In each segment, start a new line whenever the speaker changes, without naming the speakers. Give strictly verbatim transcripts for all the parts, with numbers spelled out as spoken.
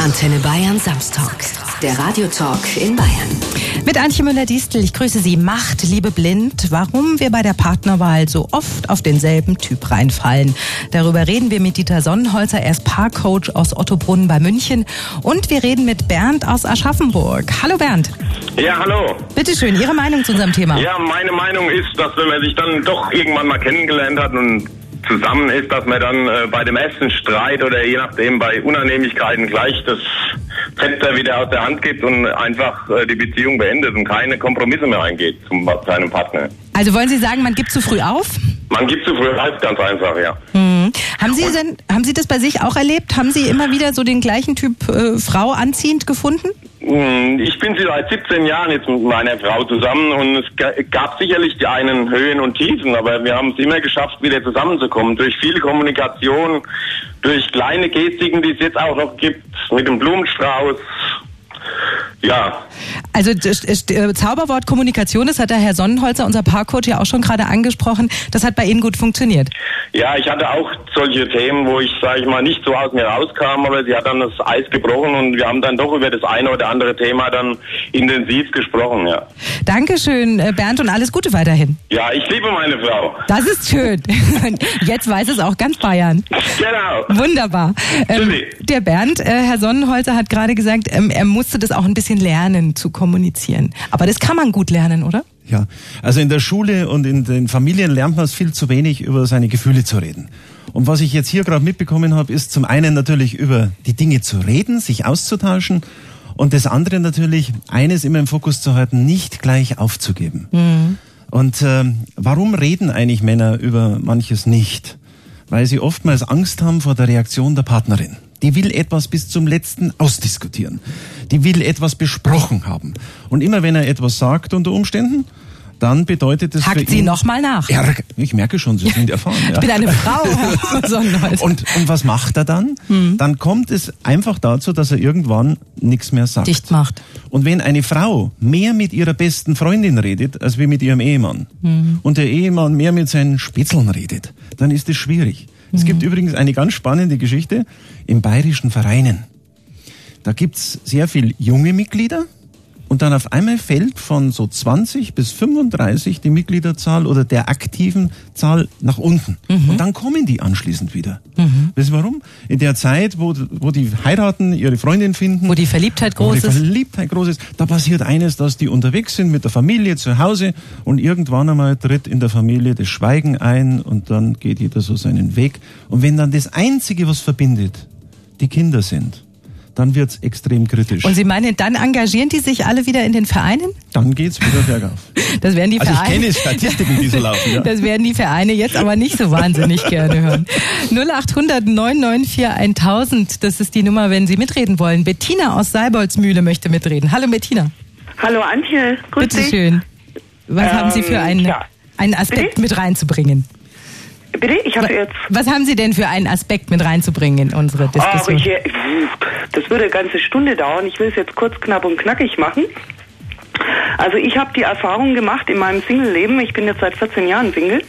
Antenne Bayern Samstag. Der Radiotalk in Bayern.
Mit Antje Müller-Diestel, ich grüße Sie. Macht, Liebe blind, warum wir bei der Partnerwahl so oft auf denselben Typ reinfallen. Darüber reden wir mit Dieter Sonnenholzer, er ist Paarcoach aus Ottobrunn bei München. Und wir reden mit Bernd aus Aschaffenburg. Hallo Bernd.
Ja, hallo.
Bitte schön, Ihre Meinung zu unserem Thema.
Ja, meine Meinung ist, dass wenn man sich dann doch irgendwann mal kennengelernt hat und zusammen ist, dass man dann äh, bei dem ersten Streit oder je nachdem bei Unannehmlichkeiten gleich das Zepter wieder aus der Hand gibt und einfach äh, die Beziehung beendet und keine Kompromisse mehr eingeht zum seinem Partner.
Also wollen Sie sagen, man gibt zu früh auf?
Man gibt zu früh auf, ganz einfach, ja.
Mhm. Haben Sie denn, haben Sie das bei sich auch erlebt? Haben Sie immer wieder so den gleichen Typ äh, Frau anziehend gefunden?
Ich bin seit siebzehn Jahren jetzt mit meiner Frau zusammen und es gab sicherlich die einen Höhen und Tiefen, aber wir haben es immer geschafft, wieder zusammenzukommen. Durch viel Kommunikation, durch kleine Gestiken, die es jetzt auch noch gibt, mit dem Blumenstrauß. Ja.
Also das, das Zauberwort Kommunikation, das hat der Herr Sonnenholzer, unser Paarcoach, ja auch schon gerade angesprochen. Das hat bei Ihnen gut funktioniert.
Ja, ich hatte auch solche Themen, wo ich, sage ich mal, nicht so aus mir rauskam, aber sie hat dann das Eis gebrochen und wir haben dann doch über das eine oder andere Thema dann intensiv gesprochen, ja.
Dankeschön, Bernd, und alles Gute weiterhin.
Ja, ich liebe meine Frau.
Das ist schön. Jetzt weiß es auch ganz Bayern.
Genau.
Wunderbar. Ähm, der Bernd, äh, Herr Sonnenholzer, hat gerade gesagt, ähm, er musste das auch ein bisschen lernen zu kommunizieren. Aber das kann man gut lernen, oder?
Ja, also in der Schule und in den Familien lernt man es viel zu wenig, über seine Gefühle zu reden. Und was ich jetzt hier gerade mitbekommen habe, ist zum einen natürlich über die Dinge zu reden, sich auszutauschen und das andere natürlich, eines immer im Fokus zu halten, nicht gleich aufzugeben. Mhm. Und äh, warum reden eigentlich Männer über manches nicht? Weil sie oftmals Angst haben vor der Reaktion der Partnerin. Die will etwas bis zum Letzten ausdiskutieren. Die will etwas besprochen haben. Und immer wenn er etwas sagt unter Umständen, dann bedeutet es
Hackt
für ihn...
sie nochmal nach.
Ärger. Ich merke schon, Sie sind erfahren. Ja.
Ich bin eine Frau, Herr Sonnenholzer.
Und, und was macht er dann? Hm. Dann kommt es einfach dazu, dass er irgendwann nichts mehr sagt.
Dicht macht.
Und wenn eine Frau mehr mit ihrer besten Freundin redet, als wie mit ihrem Ehemann, hm. und der Ehemann mehr mit seinen Spätzeln redet, dann ist es schwierig. Es gibt übrigens eine ganz spannende Geschichte im bayerischen Vereinen. Da gibt's sehr viel junge Mitglieder und dann auf einmal fällt von so zwanzig bis fünfunddreißig die Mitgliederzahl oder der aktiven Zahl nach unten. Mhm. Und dann kommen die anschließend wieder. Mhm. Weißt du warum? In der Zeit, wo, wo die heiraten, ihre Freundin finden.
Wo die Verliebtheit groß ist.
Wo die Verliebtheit groß ist. Da passiert eines, dass die unterwegs sind mit der Familie zu Hause und irgendwann einmal tritt in der Familie das Schweigen ein und dann geht jeder so seinen Weg. Und wenn dann das Einzige, was verbindet, die Kinder sind, dann wird's extrem kritisch.
Und Sie meinen, dann engagieren die sich alle wieder in den Vereinen?
Dann geht's wieder bergauf.
Das werden die
also
Vereine.
Ich kenne Statistiken, die so laufen. Ja.
Das werden die Vereine jetzt aber nicht so wahnsinnig gerne hören. null acht hundert neun neun vier tausend, das ist die Nummer, wenn Sie mitreden wollen. Bettina aus Seiboldsmühle möchte mitreden. Hallo Bettina.
Hallo Antje, grüß
Bitte
dich.
schön. Was ähm, haben Sie für einen,
ja.
einen Aspekt
Bitte?
mit reinzubringen?
Bitte? Ich habe jetzt...
Was haben Sie denn für einen Aspekt mit reinzubringen in unsere Diskussion?
Oh, ich, das würde eine ganze Stunde dauern. Ich will es jetzt kurz, knapp und knackig machen. Also ich habe die Erfahrung gemacht in meinem Single-Leben, ich bin jetzt seit vierzehn Jahren Single,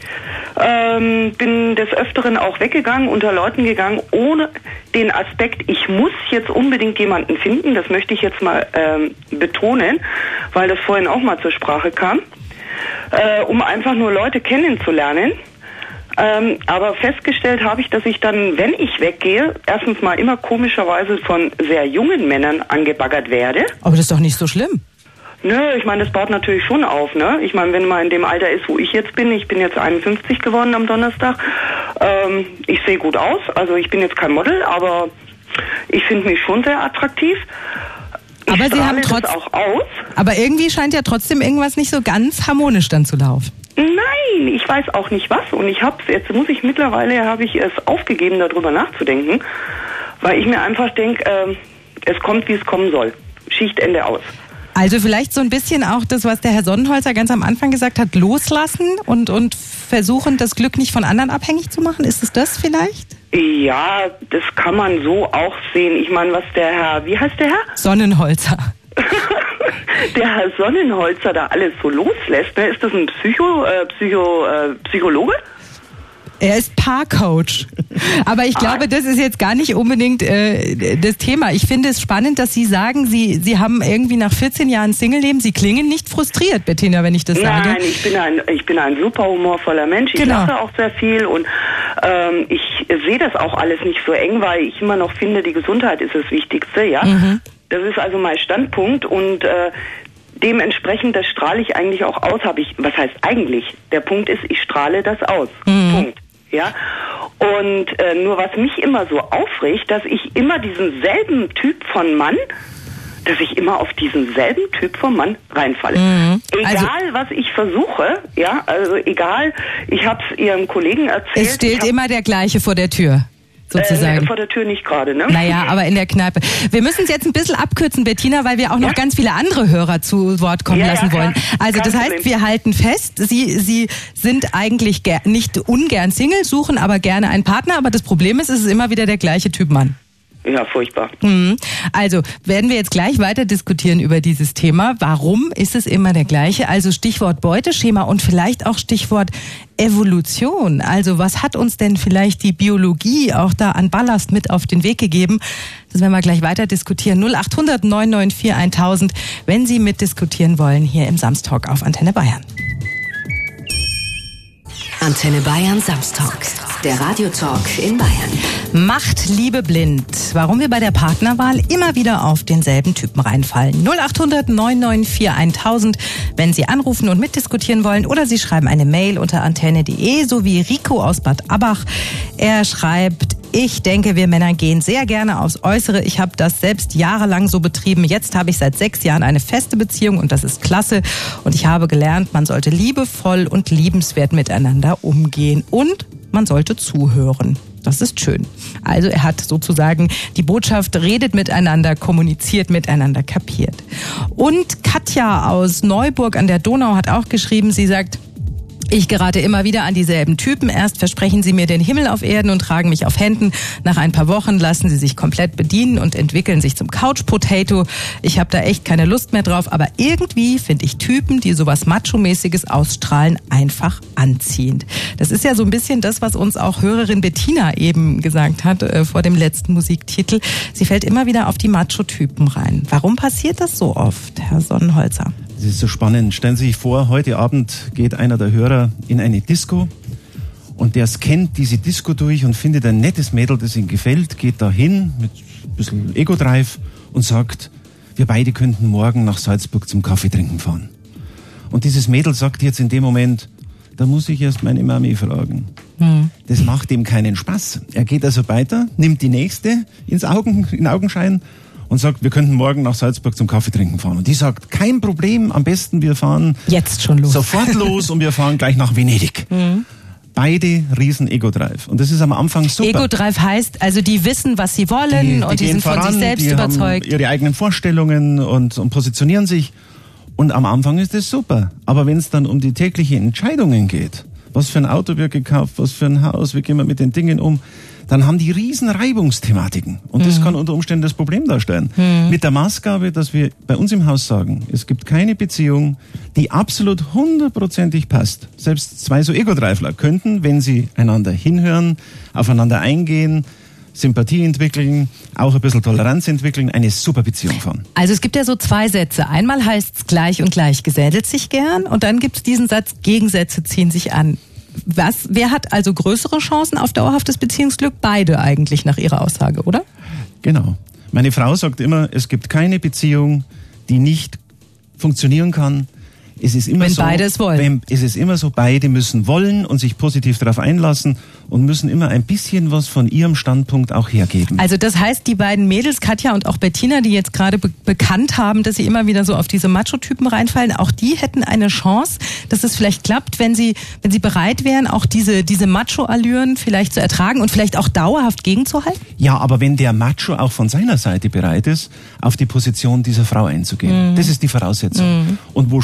ähm, bin des Öfteren auch weggegangen, unter Leuten gegangen, ohne den Aspekt, ich muss jetzt unbedingt jemanden finden, das möchte ich jetzt mal ähm, betonen, weil das vorhin auch mal zur Sprache kam, äh, um einfach nur Leute kennenzulernen. Ähm, aber festgestellt habe ich, dass ich dann, wenn ich weggehe, erstens mal immer komischerweise von sehr jungen Männern angebaggert werde.
Aber das ist doch nicht so schlimm.
Nö, ich meine, das baut natürlich schon auf, ne? Ich meine, wenn man in dem Alter ist, wo ich jetzt bin, ich bin jetzt einundfünfzig geworden am Donnerstag, ähm, ich sehe gut aus, also ich bin jetzt kein Model, aber ich finde mich schon sehr attraktiv. Ich
aber Sie haben trotzdem
auch aus.
Aber irgendwie scheint ja trotzdem irgendwas nicht so ganz harmonisch dann zu laufen.
Nein, ich weiß auch nicht was und ich hab's, jetzt muss ich mittlerweile, habe ich es aufgegeben, darüber nachzudenken, weil ich mir einfach denke, äh, es kommt, wie es kommen soll. Schichtende aus.
Also vielleicht so ein bisschen auch das, was der Herr Sonnenholzer ganz am Anfang gesagt hat, loslassen und, und versuchen, das Glück nicht von anderen abhängig zu machen. Ist es das vielleicht?
Ja, das kann man so auch sehen. Ich meine, was der Herr, wie heißt der Herr?
Sonnenholzer.
Der Herr Sonnenholzer da alles so loslässt, ne? Ist das ein Psycho, äh, Psycho, äh, Psychologe?
Er ist Paarcoach. Aber ich glaube, das ist jetzt gar nicht unbedingt äh, das Thema. Ich finde es spannend, dass Sie sagen, Sie, Sie haben irgendwie nach vierzehn Jahren Single-Leben, Sie klingen nicht frustriert, Bettina, wenn ich das sage.
Nein, ich bin ein, ich bin ein super humorvoller Mensch. Ich
genau.
lache auch sehr viel und ähm, ich sehe das auch alles nicht so eng, weil ich immer noch finde, die Gesundheit ist das Wichtigste, ja. Mhm. Das ist also mein Standpunkt und äh, dementsprechend, das strahle ich eigentlich auch aus, habe ich, was heißt eigentlich? Der Punkt ist, ich strahle das aus. Mhm. Punkt. Ja. Und äh, nur was mich immer so aufregt, dass ich immer diesen selben Typ von Mann, dass ich immer auf diesen selben Typ von Mann reinfalle. Mhm. Egal, also, was ich versuche, ja, also egal, ich habe es Ihrem Kollegen erzählt.
Es steht
hab,
immer der gleiche vor der Tür. Sozusagen.
Äh, vor der Tür nicht gerade, ne?
Naja, aber in der Kneipe. Wir müssen es jetzt ein bisschen abkürzen, Bettina, weil wir auch noch ja? ganz viele andere Hörer zu Wort kommen ja, lassen ja, wollen. Also Kein das heißt, Problem. Wir halten fest, Sie, Sie sind eigentlich ger- nicht ungern Single, suchen aber gerne einen Partner, aber das Problem ist, es ist immer wieder der gleiche Typ Mann.
Ja, furchtbar.
Mhm. Also werden wir jetzt gleich weiter diskutieren über dieses Thema. Warum ist es immer der gleiche? Also Stichwort Beuteschema und vielleicht auch Stichwort Evolution. Also was hat uns denn vielleicht die Biologie auch da an Ballast mit auf den Weg gegeben? Das werden wir gleich weiter diskutieren. null acht hundert neun neun vier tausend, wenn Sie mitdiskutieren wollen, hier im Samstag auf Antenne Bayern.
Antenne Bayern Samstag. Der Radiotalk in Bayern.
Macht Liebe blind. Warum wir bei der Partnerwahl immer wieder auf denselben Typen reinfallen. null acht hundert neun neun vier tausend, wenn Sie anrufen und mitdiskutieren wollen. Oder Sie schreiben eine Mail unter antenne punkt de, so wie Rico aus Bad Abbach. Er schreibt: Ich denke, wir Männer gehen sehr gerne aufs Äußere. Ich habe das selbst jahrelang so betrieben. Jetzt habe ich seit sechs Jahren eine feste Beziehung und das ist klasse. Und ich habe gelernt, man sollte liebevoll und liebenswert miteinander umgehen. Und man sollte zuhören. Das ist schön. Also er hat sozusagen die Botschaft, redet miteinander, kommuniziert miteinander, kapiert. Und Katja aus Neuburg an der Donau hat auch geschrieben, sie sagt: Ich gerate immer wieder an dieselben Typen. Erst versprechen sie mir den Himmel auf Erden und tragen mich auf Händen. Nach ein paar Wochen lassen sie sich komplett bedienen und entwickeln sich zum Couch-Potato. Ich habe da echt keine Lust mehr drauf, aber irgendwie finde ich Typen, die sowas Macho-mäßiges ausstrahlen, einfach anziehend. Das ist ja so ein bisschen das, was uns auch Hörerin Bettina eben gesagt hat äh, vor dem letzten Musiktitel. Sie fällt immer wieder auf die Macho-Typen rein. Warum passiert das so oft, Herr Sonnenholzer?
Das ist so spannend. Stellen Sie sich vor, heute Abend geht einer der Hörer in eine Disco und der scannt diese Disco durch und findet ein nettes Mädel, das ihm gefällt, geht da hin mit ein bisschen Ego-Drive und sagt, wir beide könnten morgen nach Salzburg zum Kaffee trinken fahren. Und dieses Mädel sagt jetzt in dem Moment, da muss ich erst meine Mami fragen. Hm. Das macht ihm keinen Spaß. Er geht also weiter, nimmt die nächste ins Augen, in Augenschein und sagt, wir könnten morgen nach Salzburg zum Kaffee trinken fahren. Und die sagt, kein Problem, am besten wir fahren
jetzt schon los.
Sofort los und wir fahren gleich nach Venedig. Mhm. Beide riesen Ego-Drive. Und das ist am Anfang super.
Ego-Drive heißt, also die wissen, was sie wollen die, die und die sind voran, von sich selbst
die
überzeugt.
Haben ihre eigenen Vorstellungen und, und positionieren sich. Und am Anfang ist das super. Aber wenn es dann um die täglichen Entscheidungen geht, was für ein Auto wird gekauft, was für ein Haus, wie gehen wir mit den Dingen um, dann haben die riesen Reibungsthematiken. Und das mhm. kann unter Umständen das Problem darstellen. Mhm. Mit der Maßgabe, dass wir bei uns im Haus sagen, es gibt keine Beziehung, die absolut hundertprozentig passt. Selbst zwei so Ego-Dreifler könnten, wenn sie einander hinhören, aufeinander eingehen, Sympathie entwickeln, auch ein bisschen Toleranz entwickeln, eine super Beziehung fahren.
Also es gibt ja so zwei Sätze. Einmal heißt es gleich und gleich gesellt sich gern und dann gibt es diesen Satz, Gegensätze ziehen sich an. Was, wer hat also größere Chancen auf dauerhaftes Beziehungsglück? Beide eigentlich nach ihrer Aussage, oder?
Genau. Meine Frau sagt immer, es gibt keine Beziehung, die nicht funktionieren kann. Es ist immer
wenn
so,
beide es wollen.
Wenn, es ist immer so, beide müssen wollen und sich positiv darauf einlassen und müssen immer ein bisschen was von ihrem Standpunkt auch hergeben.
Also das heißt, die beiden Mädels, Katja und auch Bettina, die jetzt gerade be- bekannt haben, dass sie immer wieder so auf diese Macho-Typen reinfallen, auch die hätten eine Chance, dass es vielleicht klappt, wenn sie, wenn sie bereit wären, auch diese, diese Macho-Allüren vielleicht zu ertragen und vielleicht auch dauerhaft gegenzuhalten?
Ja, aber wenn der Macho auch von seiner Seite bereit ist, auf die Position dieser Frau einzugehen. Mhm. Das ist die Voraussetzung. Mhm. Und wo starre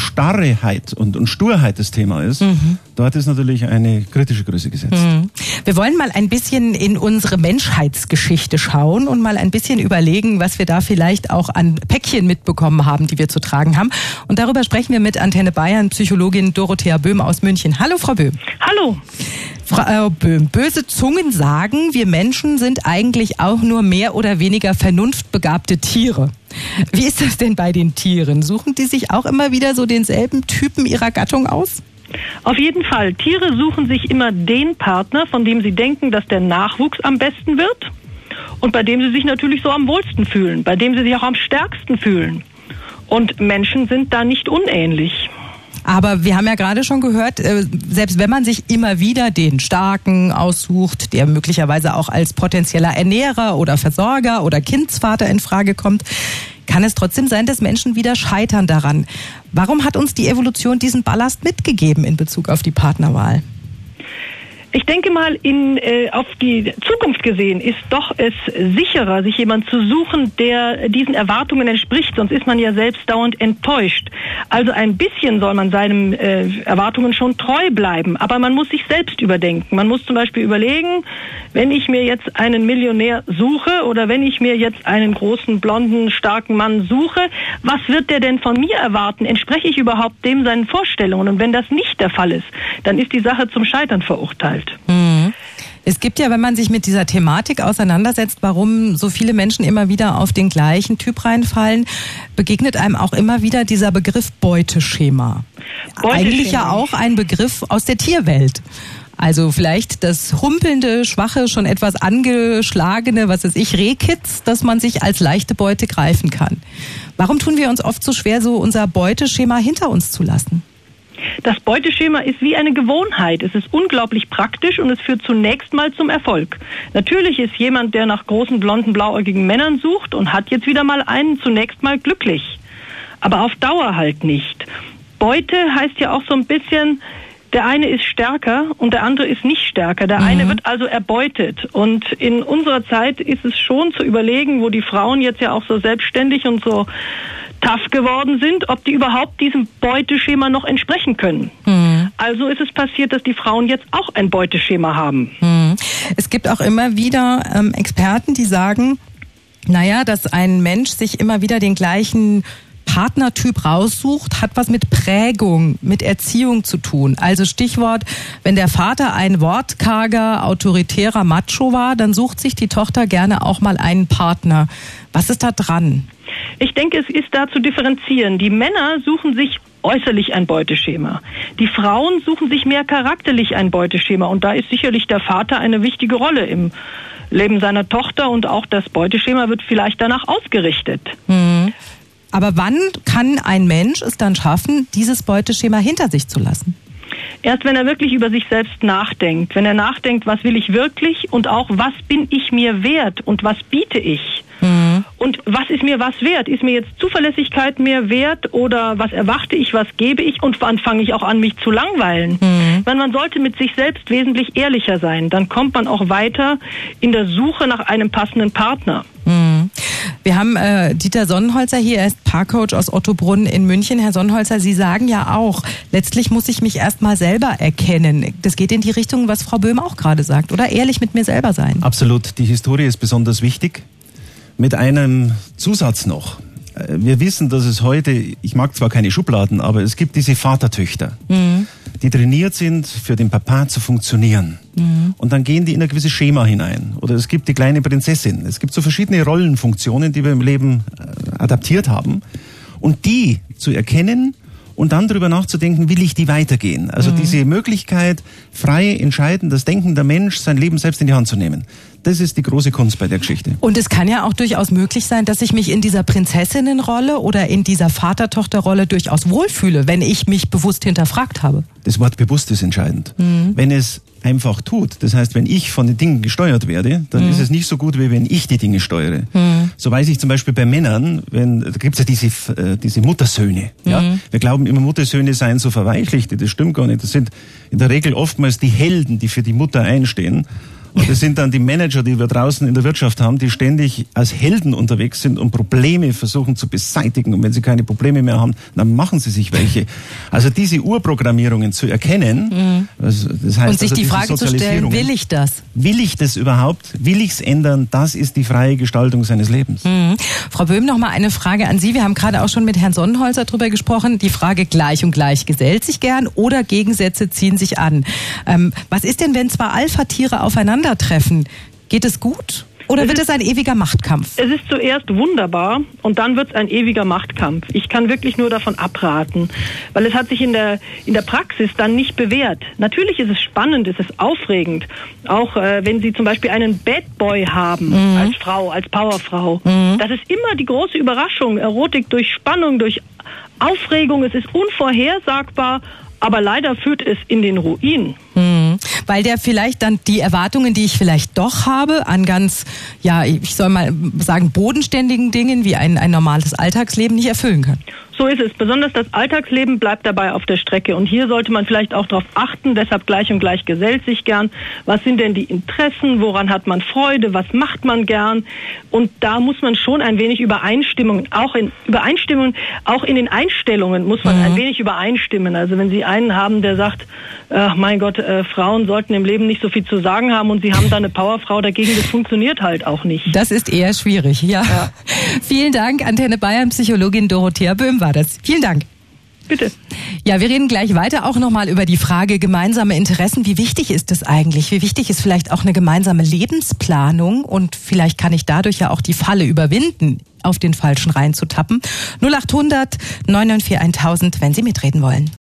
Freiheit und, und Sturheit das Thema ist, mhm. dort ist natürlich eine kritische Größe gesetzt.
Mhm. Wir wollen mal ein bisschen in unsere Menschheitsgeschichte schauen und mal ein bisschen überlegen, was wir da vielleicht auch an Päckchen mitbekommen haben, die wir zu tragen haben. Und darüber sprechen wir mit Antenne Bayern Psychologin Dorothea Böhm aus München. Hallo, Frau Böhm.
Hallo.
Frau Böhm, böse Zungen sagen, wir Menschen sind eigentlich auch nur mehr oder weniger vernunftbegabte Tiere. Wie ist das denn bei den Tieren? Suchen die sich auch immer wieder so denselben Typen ihrer Gattung aus?
Auf jeden Fall. Tiere suchen sich immer den Partner, von dem sie denken, dass der Nachwuchs am besten wird und bei dem sie sich natürlich so am wohlsten fühlen, bei dem sie sich auch am stärksten fühlen. Und Menschen sind da nicht unähnlich.
Aber wir haben ja gerade schon gehört, selbst wenn man sich immer wieder den Starken aussucht, der möglicherweise auch als potenzieller Ernährer oder Versorger oder Kindsvater in Frage kommt, kann es trotzdem sein, dass Menschen wieder scheitern daran. Warum hat uns die Evolution diesen Ballast mitgegeben in Bezug auf die Partnerwahl?
Ich denke mal, in, äh, auf die Zukunft gesehen ist doch es sicherer, sich jemand zu suchen, der diesen Erwartungen entspricht. Sonst ist man ja selbst dauernd enttäuscht. Also ein bisschen soll man seinen äh, Erwartungen schon treu bleiben. Aber man muss sich selbst überdenken. Man muss zum Beispiel überlegen, wenn ich mir jetzt einen Millionär suche oder wenn ich mir jetzt einen großen, blonden, starken Mann suche, was wird der denn von mir erwarten? Entspreche ich überhaupt dem seinen Vorstellungen? Und wenn das nicht der Fall ist, dann ist die Sache zum Scheitern verurteilt.
Mhm. Es gibt ja, wenn man sich mit dieser Thematik auseinandersetzt, warum so viele Menschen immer wieder auf den gleichen Typ reinfallen, begegnet einem auch immer wieder dieser Begriff Beuteschema. Beuteschema. Eigentlich ja auch ein Begriff aus der Tierwelt. Also vielleicht das humpelnde, schwache, schon etwas angeschlagene, was weiß ich, Rehkitz, dass man sich als leichte Beute greifen kann. Warum tun wir uns oft so schwer, so unser Beuteschema hinter uns zu lassen?
Das Beuteschema ist wie eine Gewohnheit. Es ist unglaublich praktisch und es führt zunächst mal zum Erfolg. Natürlich ist jemand, der nach großen, blonden, blauäugigen Männern sucht und hat jetzt wieder mal einen, zunächst mal glücklich. Aber auf Dauer halt nicht. Beute heißt ja auch so ein bisschen, der eine ist stärker und der andere ist nicht stärker. Der mhm. eine wird also erbeutet. Und in unserer Zeit ist es schon zu überlegen, wo die Frauen jetzt ja auch so selbstständig und so tough geworden sind, ob die überhaupt diesem Beuteschema noch entsprechen können. Mhm. Also ist es passiert, dass die Frauen jetzt auch ein Beuteschema haben.
Mhm. Es gibt auch immer wieder ähm, Experten, die sagen, naja, dass ein Mensch sich immer wieder den gleichen Partnertyp raussucht, hat was mit Prägung, mit Erziehung zu tun. Also Stichwort, wenn der Vater ein wortkarger, autoritärer Macho war, dann sucht sich die Tochter gerne auch mal einen Partner. Was ist da dran?
Ich denke, es ist da zu differenzieren. Die Männer suchen sich äußerlich ein Beuteschema. Die Frauen suchen sich mehr charakterlich ein Beuteschema. Und da ist sicherlich der Vater eine wichtige Rolle im Leben seiner Tochter. Und auch das Beuteschema wird vielleicht danach ausgerichtet.
Mhm. Aber wann kann ein Mensch es dann schaffen, dieses Beuteschema hinter sich zu lassen?
Erst wenn er wirklich über sich selbst nachdenkt. Wenn er nachdenkt, was will ich wirklich und auch, was bin ich mir wert und was biete ich? Mhm. Und was ist mir was wert? Ist mir jetzt Zuverlässigkeit mehr wert oder was erwarte ich, was gebe ich und wann fange ich auch an, mich zu langweilen? Mhm. Weil man sollte mit sich selbst wesentlich ehrlicher sein. Dann kommt man auch weiter in der Suche nach einem passenden Partner.
Mhm. Wir haben äh, Dieter Sonnenholzer hier, er ist Paarcoach aus Ottobrunn in München. Herr Sonnenholzer, Sie sagen ja auch, letztlich muss ich mich erst mal selber erkennen. Das geht in die Richtung, was Frau Böhm auch gerade sagt, oder? Ehrlich mit mir selber sein.
Absolut. Die Historie ist besonders wichtig. Mit einem Zusatz noch. Wir wissen, dass es heute, ich mag zwar keine Schubladen, aber es gibt diese Vatertöchter, mhm. die trainiert sind, für den Papa zu funktionieren. Mhm. Und dann gehen die in ein gewisses Schema hinein. Oder es gibt die kleine Prinzessin. Es gibt so verschiedene Rollenfunktionen, die wir im Leben adaptiert haben. Und die zu erkennen und dann darüber nachzudenken, will ich die weitergehen? Also mhm. diese Möglichkeit, frei entscheiden, das Denken der Mensch, sein Leben selbst in die Hand zu nehmen. Das ist die große Kunst bei der Geschichte.
Und es kann ja auch durchaus möglich sein, dass ich mich in dieser Prinzessinnenrolle oder in dieser Vater-Tochter-Rolle durchaus wohlfühle, wenn ich mich bewusst hinterfragt habe.
Das Wort bewusst ist entscheidend. Mhm. Wenn es einfach tut, das heißt, wenn ich von den Dingen gesteuert werde, dann mhm. ist es nicht so gut, wie wenn ich die Dinge steuere. Mhm. So weiß ich zum Beispiel bei Männern, wenn, da gibt es ja diese, äh, diese Muttersöhne. Mhm. Ja? Wir glauben immer, Muttersöhne seien so Verweichlichte, das stimmt gar nicht. Das sind in der Regel oftmals die Helden, die für die Mutter einstehen. Und das sind dann die Manager, die wir draußen in der Wirtschaft haben, die ständig als Helden unterwegs sind und Probleme versuchen zu beseitigen. Und wenn sie keine Probleme mehr haben, dann machen sie sich welche. Also diese Urprogrammierungen zu erkennen, mhm. also das heißt,
und sich
also
die Frage zu stellen, will ich das?
Will ich das überhaupt? Will ich es ändern? Das ist die freie Gestaltung seines Lebens.
Mhm. Frau Böhm, noch mal eine Frage an Sie. Wir haben gerade auch schon mit Herrn Sonnenholzer drüber gesprochen. Die Frage, gleich und gleich gesellt sich gern oder Gegensätze ziehen sich an. Ähm, was ist denn, wenn zwei Alpha-Tiere aufeinandertreffen? Geht es gut? Oder wird es ein ewiger Machtkampf?
Es ist zuerst wunderbar und dann wird es ein ewiger Machtkampf. Ich kann wirklich nur davon abraten, weil es hat sich in der in der Praxis dann nicht bewährt. Natürlich ist es spannend, es ist aufregend, auch äh, wenn Sie zum Beispiel einen Bad Boy haben mhm. als Frau, als Powerfrau. Mhm. Das ist immer die große Überraschung. Erotik durch Spannung, durch Aufregung. Es ist unvorhersagbar, aber leider führt es in den Ruin.
Mhm. Weil der vielleicht dann die Erwartungen, die ich vielleicht doch habe, an ganz, ja, ich soll mal sagen, bodenständigen Dingen wie ein, ein normales Alltagsleben nicht erfüllen kann.
So ist es. Besonders das Alltagsleben bleibt dabei auf der Strecke. Und hier sollte man vielleicht auch darauf achten, deshalb gleich und gleich gesellt sich gern. Was sind denn die Interessen? Woran hat man Freude? Was macht man gern? Und da muss man schon ein wenig Übereinstimmung, auch in Übereinstimmung, auch in den Einstellungen muss man mhm. ein wenig übereinstimmen. Also wenn Sie einen haben, der sagt, ach mein Gott, äh, Frauen sollten im Leben nicht so viel zu sagen haben und Sie haben da eine Powerfrau dagegen, das funktioniert halt auch nicht.
Das ist eher schwierig, ja. ja. Vielen Dank, Antenne Bayern, Psychologin Dorothea Böhm war das. Vielen Dank.
Bitte.
Ja, wir reden gleich weiter auch nochmal über die Frage gemeinsame Interessen. Wie wichtig ist das eigentlich? Wie wichtig ist vielleicht auch eine gemeinsame Lebensplanung? Und vielleicht kann ich dadurch ja auch die Falle überwinden, auf den Falschen reinzutappen. null acht hundert neun neun vier tausend, wenn Sie mitreden wollen.